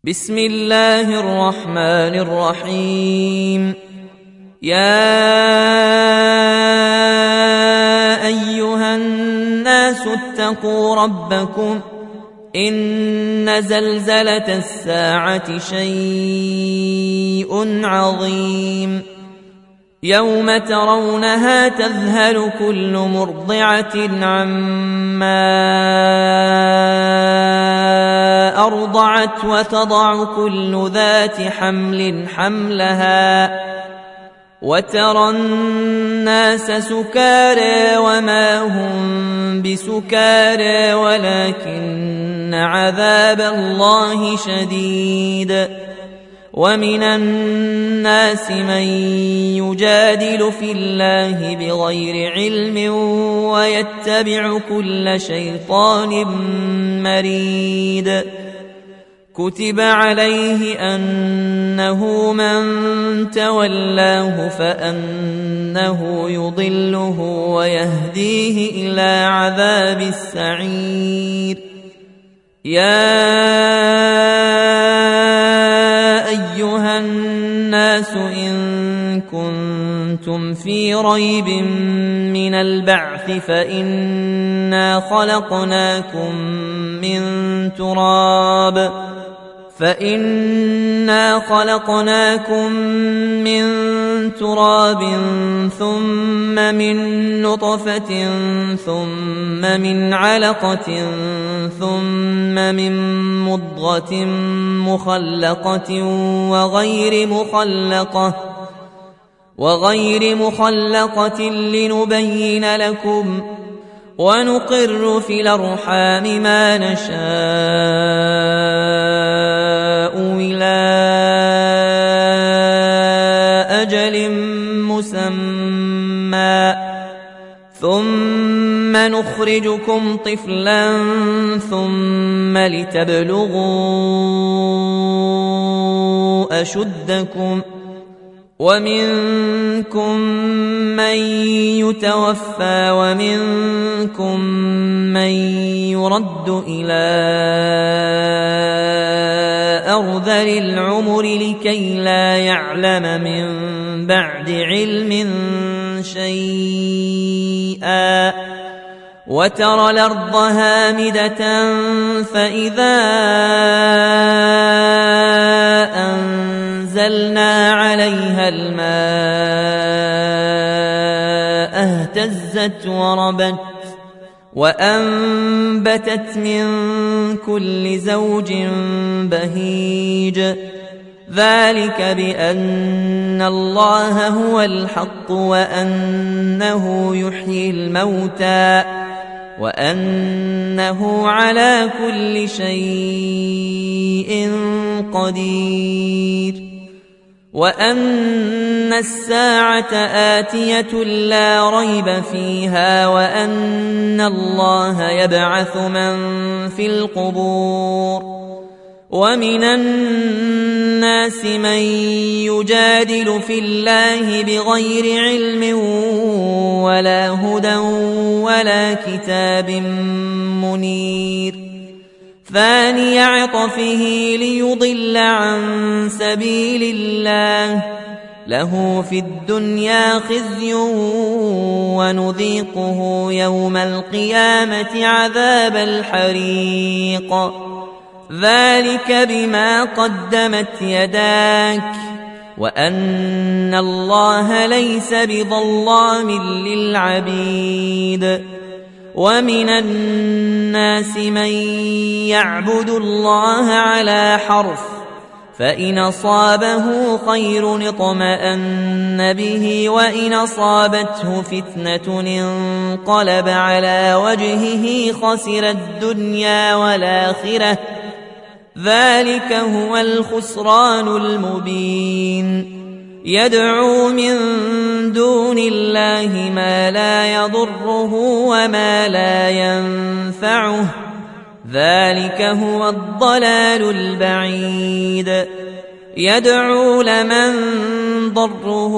بسم الله الرحمن الرحيم. يا أيها الناس اتقوا ربكم إن زلزلة الساعة شيء عظيم يوم ترونها تذهل كل مرضعة عما أرضعت وتضع كل ذات حمل حملها وترى الناس سكارى وما هم بسكارى ولكن عذاب الله شديد. ومن الناس من يجادل في الله بغير علم ويتبع كل شيطان مريد. كتب عليه أنه من تولاه فأنه يضله ويهديه إلى عذاب السعير. يا أيها الناس إن كنتم في ريب من البعث فإنا خلقناكم من تراب ثم من نطفة ثم من علقة ثم من مضغة مخلقة وغير مخلقة لنبين لكم ونقر في الأرحام ما نشاء إلى أجل مسمى ثم نخرجكم طفلا ثم لتبلغوا أشدكم ومنكم من يتوفى ومنكم من يرد إلى أرذل العمر لكي لا يعلم من بعد علم شيئا. وترى الأرض هامدة فإذا أنزلنا عليها الماء اهتزت وربت وأنبتت من كل زوج بهيج. ذلك بأن الله هو الحق وأنه يحيي الموتى وأنه على كل شيء قدير وأن الساعة آتية لا ريب فيها وأن الله يبعث من في القبور. ومن الناس من يجادل في الله بغير علم ولا هدى ولا كتاب منير. ثاني عطفه ليضل عن سبيل الله له في الدنيا خزي ونذيقه يوم القيامة عذاب الحريق. ذلك بما قدمت يداك وأن الله ليس بظلام للعبيد. ومن الناس من يعبد الله على حرف فإن أصابه خير اطمأن به وإن أصابته فتنة انقلب على وجهه خسر الدنيا والآخرة. ذلك هو الخسران المبين. يدعو من دون الله ما لا يضره وما لا ينفعه ذلك هو الضلال البعيد. يدعو لمن ضره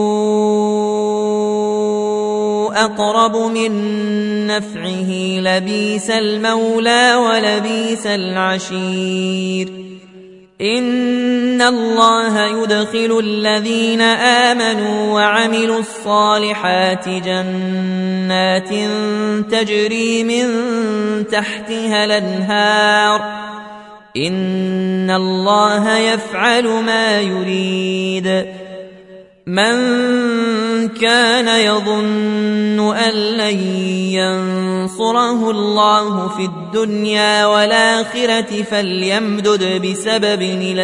أقرب من نفعه لبيس المولى ولبيس العشير. إن الله يدخل الذين آمنوا وعملوا الصالحات جنات تجري من تحتها الأنهار إن الله يفعل ما يريد من كان يظن أن لن ينصره الله في الدنيا والآخرة فليمدد بسبب إلى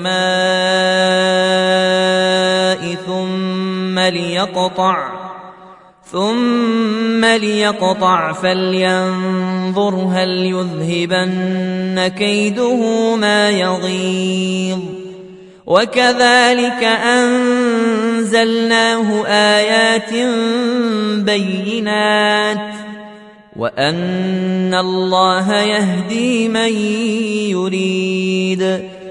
السماء ثم ليقطع فلينظر هل يذهبن كيده ما يغيظ وكذلك أنزلناه آيات بينات وأن الله يهدي من يريد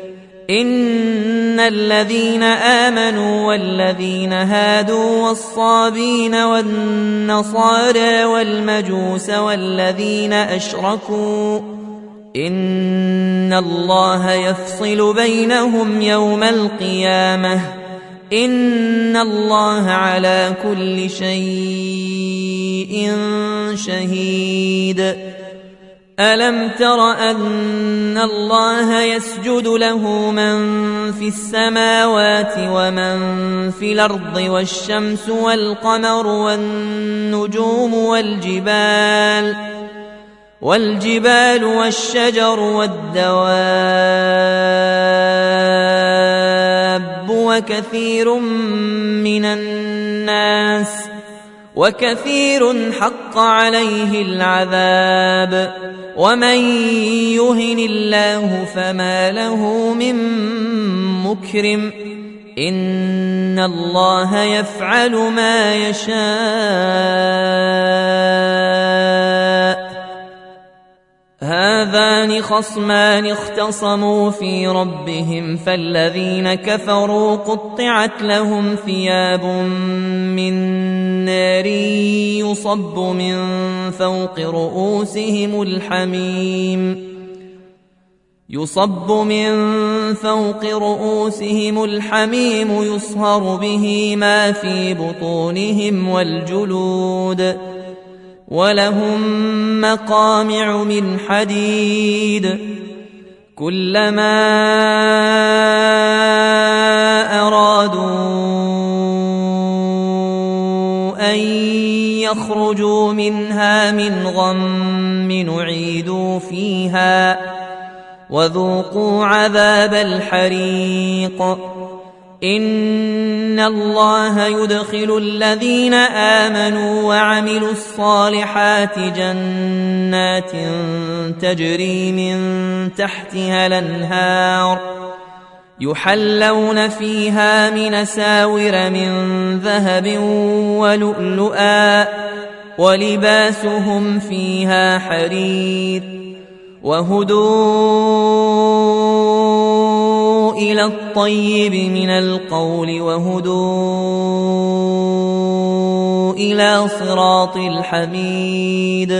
إن الذين آمنوا والذين هادوا والصابين والنصارى والمجوس والذين أشركوا إن الله يفصل بينهم يوم القيامة إن الله على كل شيء شهيد ألم تر أن الله يسجد له من في السماوات ومن في الأرض والشمس والقمر والنجوم والجبال والشجر والدواب وكثير حق عليه العذاب ومن يهن الله فما له من مكرم إن الله يفعل ما يشاء هذان خصمان اختصموا في ربهم فالذين كفروا قطعت لهم ثياب من نار يصب من فوق رؤوسهم الحميم يصهر به ما في بطونهم والجلود ولهم مقامع من حديد كلما أرادوا أن يخرجوا منها من غم نعيدوا فيها وذوقوا عذاب الحريق إن الله يدخل الذين آمنوا وعملوا الصالحات جنات تجري من تحتها الأنهار يحلون فيها من أساور من ذهب ولؤلؤا ولباسهم فيها حرير وهدوا إلى الطيب من القول وهدوا إلى صراط الحميد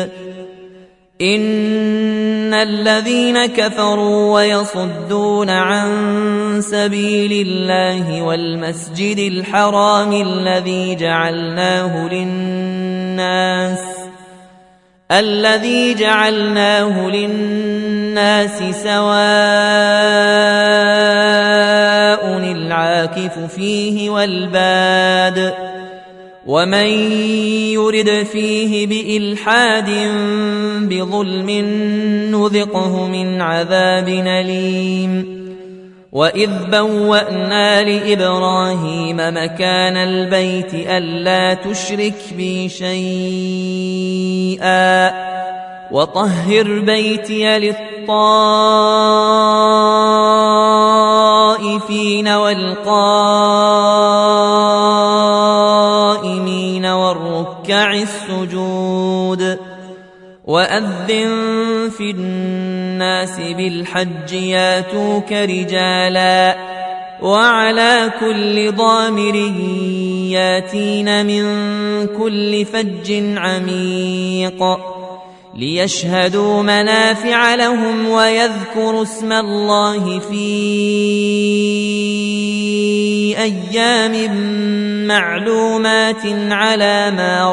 إن الذين كفروا ويصدون عن سبيل الله والمسجد الحرام الذي جعلناه للناس سواء العاكف فيه والباد ومن يرد فيه بإلحاد بظلم نذقه من عذاب أليم وإذ بوأنا لإبراهيم مكان البيت ألا تشرك بي شيئا وطهر بيتي للطائفين والقائمين والركع السجود وأذن في الناس بالحج ياتوك رجالا وعلى كل ضامر ياتين من كل فج عميق ليشهدوا منافع لهم ويذكروا اسم الله في أيام معلومات على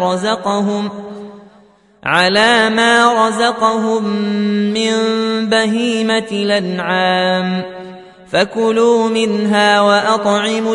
ما رزقهم من بهيمة الأنعام فكلوا منها وأطعموا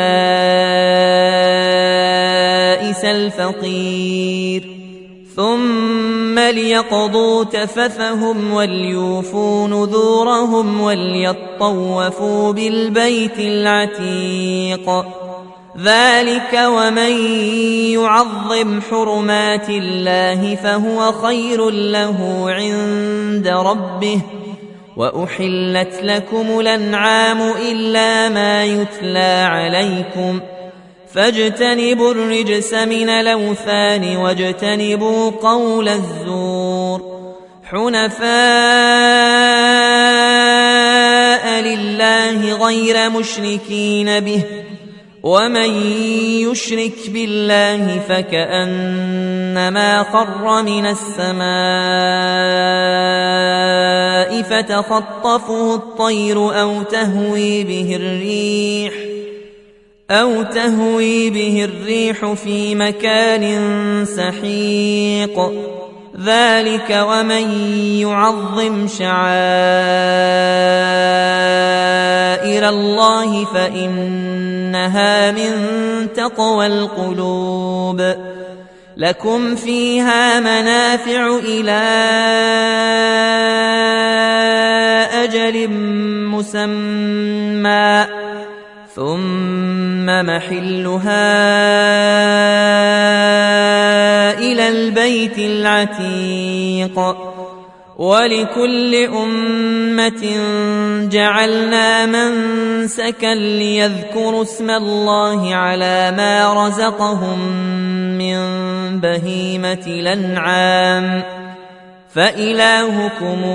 البائس الفقير ثم ليقضوا تفثهم وليوفوا نذورهم وليطوفوا بالبيت العتيق ذلك ومن يعظم حرمات الله فهو خير له عند ربه وأحلت لكم الأنعام إلا ما يتلى عليكم فاجتنبوا الرجس من الأوثان واجتنبوا قول الزور حنفاء لله غير مشركين به ومن يشرك بالله فكأنما خر من السماء فتخطفه الطير أو تهوي به الريح في مكان سحيق ذلك ومن يعظم شعائر الله فإنها من تقوى القلوب لكم فيها منافع إلى أجل مسمى ثم محلها إلى البيت العتيق ولكل أمة جعلنا منسكا ليذكروا اسم الله على ما رزقهم من بهيمة الأنعام فإلهكم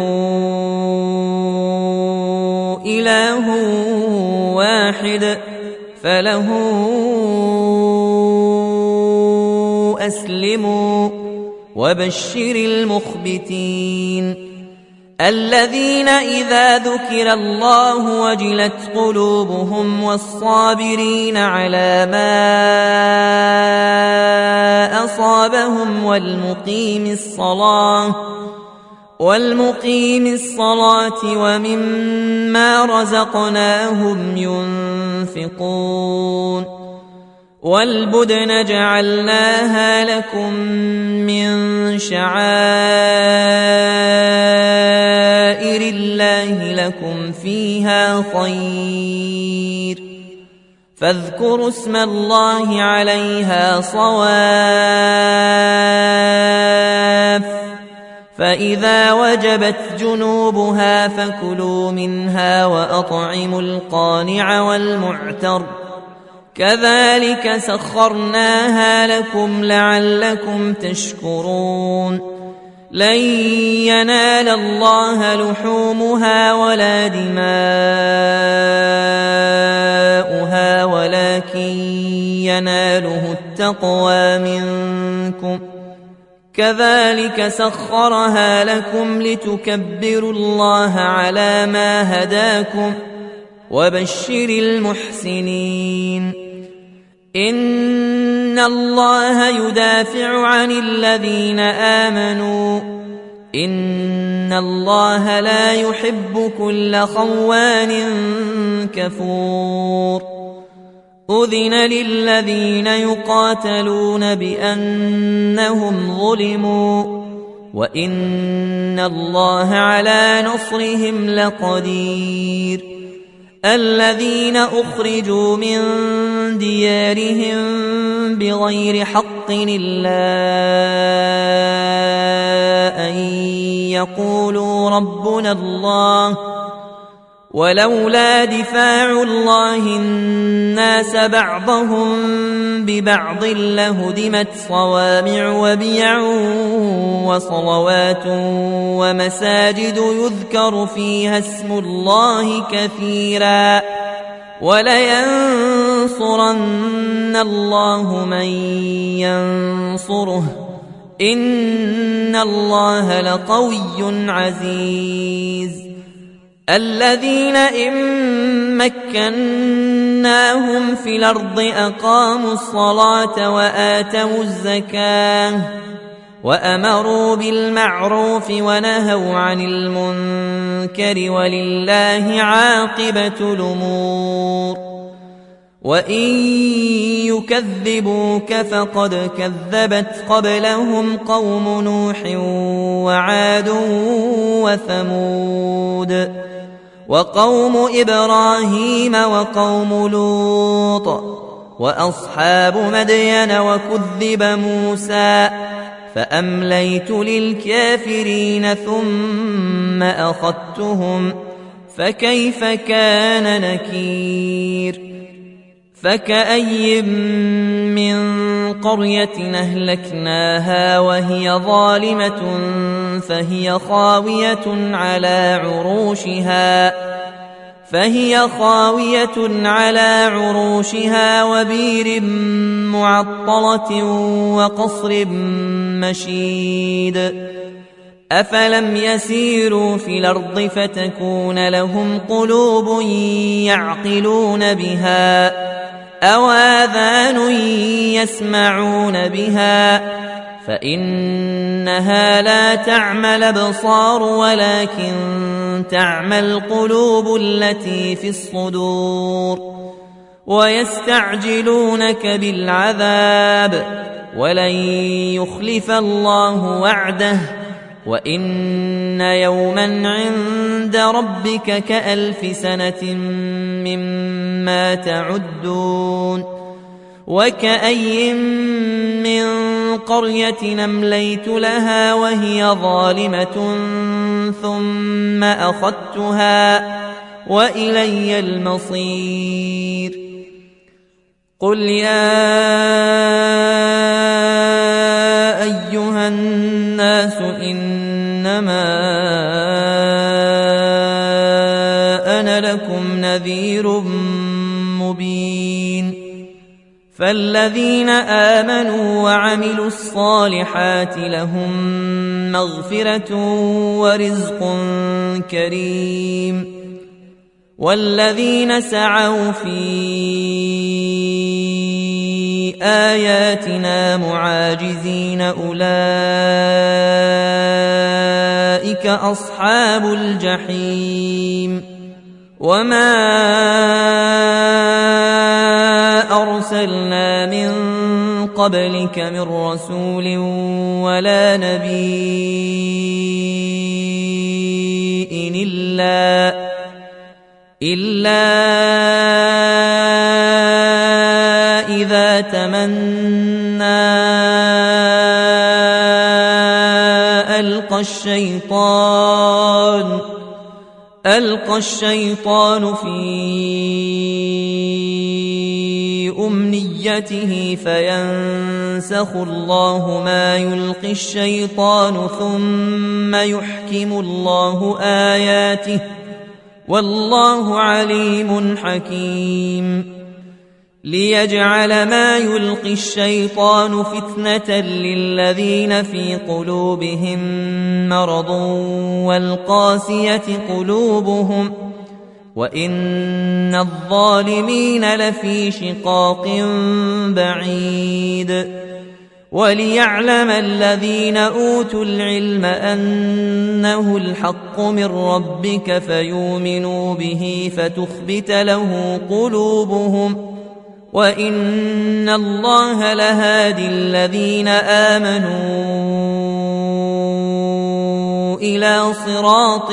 إله واحد فله أسلموا وبشر المخبتين الذين إذا ذكر الله وجلت قلوبهم والصابرين على ما أصابهم والمقيم الصلاة ومما رزقناهم ينفقون والبدن جعلناها لكم من شعائر الله لكم فيها خير فاذكروا اسم الله عليها صواف فإذا وجبت جنوبها فكلوا منها وأطعموا القانع والمعتر كذلك سخرناها لكم لعلكم تشكرون لن ينال الله لحومها ولا دماؤها ولكن يناله التقوى منكم كذلك سخرها لكم لتكبروا الله على ما هداكم وبشر المحسنين إن الله يدافع عن الذين آمنوا إن الله لا يحب كل خوان كفور أذن للذين يقاتلون بأنهم ظلموا وإن الله على نصرهم لقدير الذين أخرجوا من ديارهم بغير حق إلا أن يقولوا ربنا الله ولولا دفاع الله الناس بعضهم ببعض لهدمت صوامع وبيع وصلوات ومساجد يذكر فيها اسم الله كثيرا ولينصرن الله من ينصره إن الله لقوي عزيز الذين إن مكناهم في الأرض أقاموا الصلاة وآتوا الزكاة وأمروا بالمعروف ونهوا عن المنكر ولله عاقبة الأمور وإن يكذبوك فقد كذبت قبلهم قوم نوح وعاد وثمود وقوم إبراهيم وقوم لوط وأصحاب مدين وكذب موسى فأمليت للكافرين ثم أخذتهم فكيف كان نكير فكأي من قرية أهلكناها وهي ظالمة فهي خاوية على عروشها وبير معطلة وقصر مشيد أفلم يسيروا في الأرض فتكون لهم قلوب يعقلون بها أو آذان يسمعون بها فإنها لا تعمى الأبصار ولكن تعمى القلوب التي في الصدور ويستعجلونك بالعذاب ولن يخلف الله وعده وإن يوما عند ربك كألف سنة مما تعدون وكأي من قرية أمليت لها وهي ظالمة ثم أخذتها وإلي المصير قل يا أيها الناس إنما أنا لكم نذير مبين فالذين آمنوا وعملوا الصالحات لهم مغفرة ورزق كريم والذين سعوا في آياتنا معاجزين أولئك أصحاب الجحيم وما أرسلنا من قبلك من رسول ولا نبي إلا إذا تمنى ألقى الشيطان في أمنيته فينسخ الله ما يلقي الشيطان ثم يحكم الله آياته والله عليم حكيم ليجعل ما يلقي الشيطان فتنة للذين في قلوبهم مرض والقاسية قلوبهم وإن الظالمين لفي شقاق بعيد وليعلم الذين أوتوا العلم أنه الحق من ربك فيؤمنوا به فتخبت له قلوبهم وإن الله لهادي الذين آمنوا إلى صراط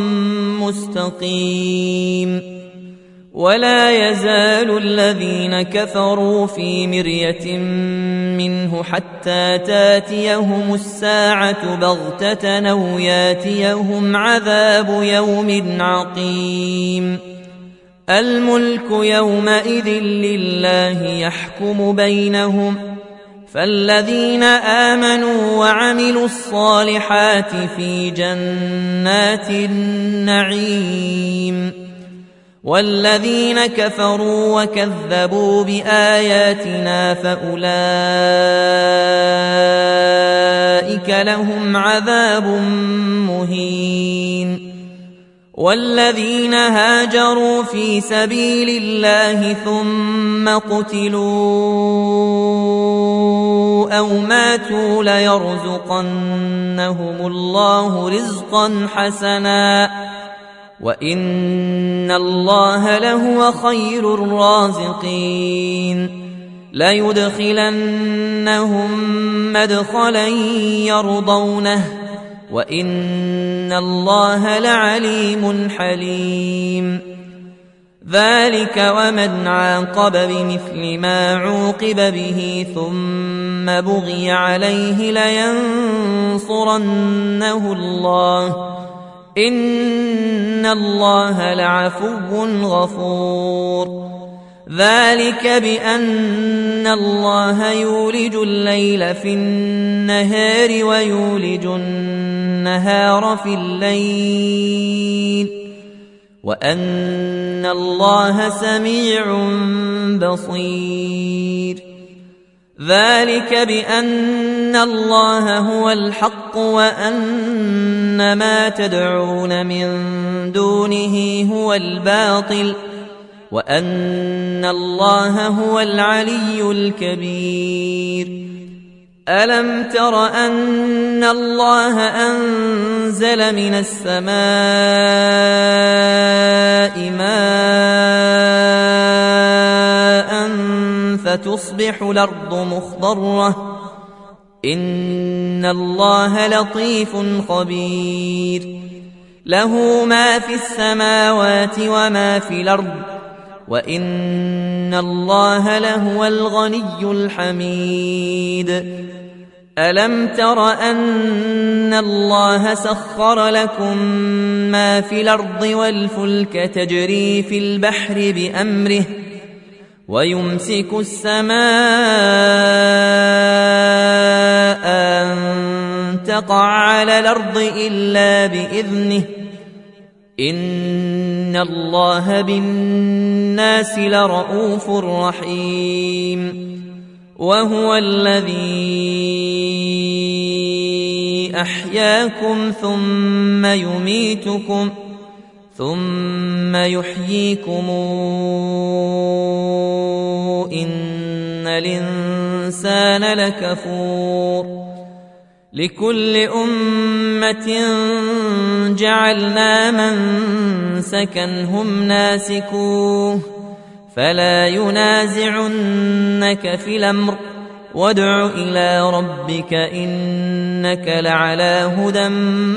مستقيم ولا يزال الذين كفروا في مرية منه حتى تاتيهم الساعة بغتة أو ياتيهم عذاب يوم عقيم الملك يومئذ لله يحكم بينهم فالذين آمنوا وعملوا الصالحات في جنات النعيم والذين كفروا وكذبوا بآياتنا فأولئك أولئك لهم عذاب مهين. والذين هاجروا في سبيل الله ثم قتلوا أو ماتوا ليرزقنهم الله رزقا حسنا وإن الله لهو خير الرازقين. ليدخلنهم مدخلا يرضونه وإن الله لعليم حليم. ذلك ومن عاقب بمثل ما عوقب به ثم بغي عليه لينصرنه الله إن الله لعفو غفور. ذلك بأن الله يولج الليل في النهار ويولج النهار في الليل وأن الله سميع بصير. ذلك بأن الله هو الحق وأن ما تدعون من دونه هو الباطل وأن الله هو العلي الكبير. ألم تر أن الله أنزل من السماء ماء فتصبح الأرض مخضرة إن الله لطيف خبير. له ما في السماوات وما في الأرض وإن الله لهو الغني الحميد. ألم تر أن الله سخر لكم ما في الأرض والفلك تجري في البحر بأمره ويمسك السماء أن تقع على الأرض إلا بإذنه إن الله بالناس لرؤوف رحيم. وهو الذي أحياكم ثم يميتكم ثم يحييكم إن الإنسان لكفور. لكل أمة جعلنا منسكا هم ناسكوه فلا ينازعنك في الأمر وادع إلى ربك إنك لعلى هدى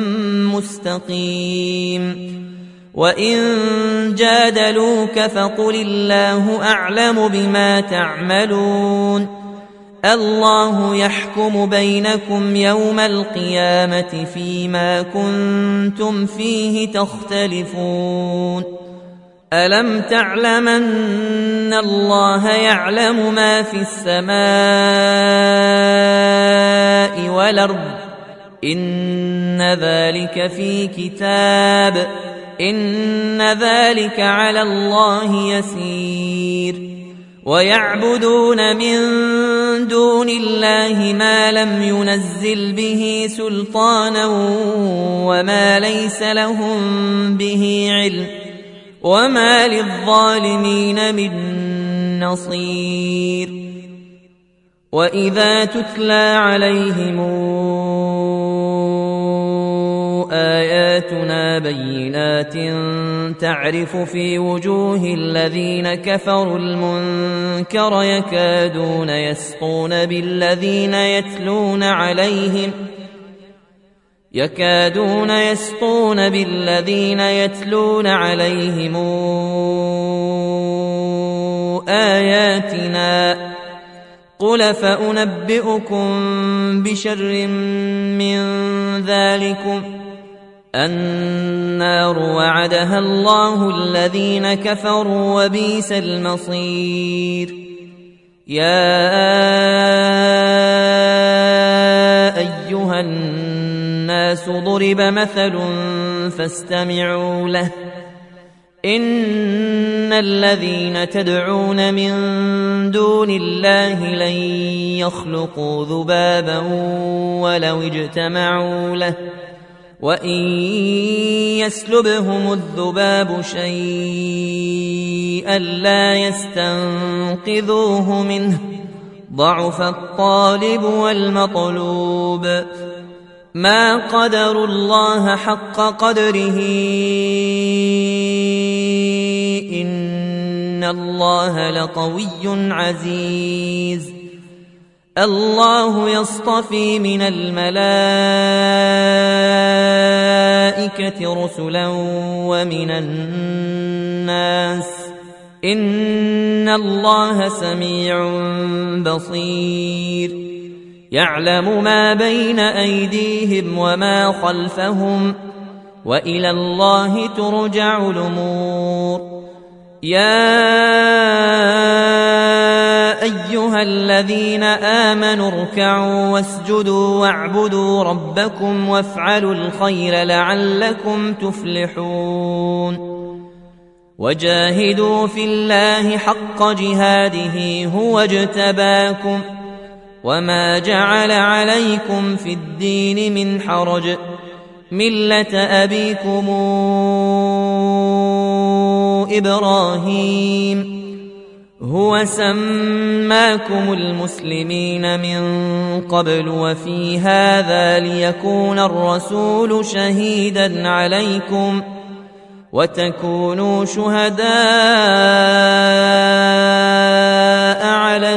مستقيم. وإن جادلوك فقل الله أعلم بما تعملون. الله يحكم بينكم يوم القيامة فيما كنتم فيه تختلفون. ألم تعلم أن الله يعلم ما في السماء والأرض إن ذلك في كتاب إن ذلك على الله يسير. ويعبدون من دون الله ما لم ينزل به سلطانا وما ليس لهم به علم وما للظالمين من نصير. وإذا تتلى عليهم آياتنا بينات تعرف في وجوه الذين كفروا المنكر يكادون يسطون بالذين يتلون عليهم آياتنا قل فأنبئكم بشر من ذلكم النار وعدها الله الذين كفروا وبئس المصير. يا أيها الناس ضرب مثل فاستمعوا له إن الذين تدعون من دون الله لن يخلقوا ذبابا ولو اجتمعوا له وإن يسلبهم الذباب شيئا لا يستنقذوه منه ضعف الطالب والمطلوب ما قدروا الله حق قدره إن الله لقوي عزيز الله يصطفي من الملائكة رسلا ومن الناس إن الله سميع بصير يعلم ما بين أيديهم وما خلفهم وإلى الله ترجع الأمور يا أيها الذين آمنوا اركعوا واسجدوا واعبدوا ربكم وافعلوا الخير لعلكم تفلحون وجاهدوا في الله حق جهاده هو اجتباكم وما جعل عليكم في الدين من حرج ملة أبيكم إبراهيم هو سماكم المسلمين من قبل وفي هذا ليكون الرسول شهيدا عليكم وتكونوا شهداء على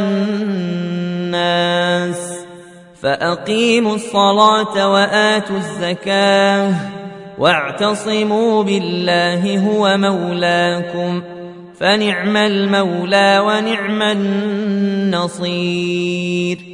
الناس فأقيموا الصلاة وآتوا الزكاة واعتصموا بالله هو مولاكم فنعم المولى ونعم النصير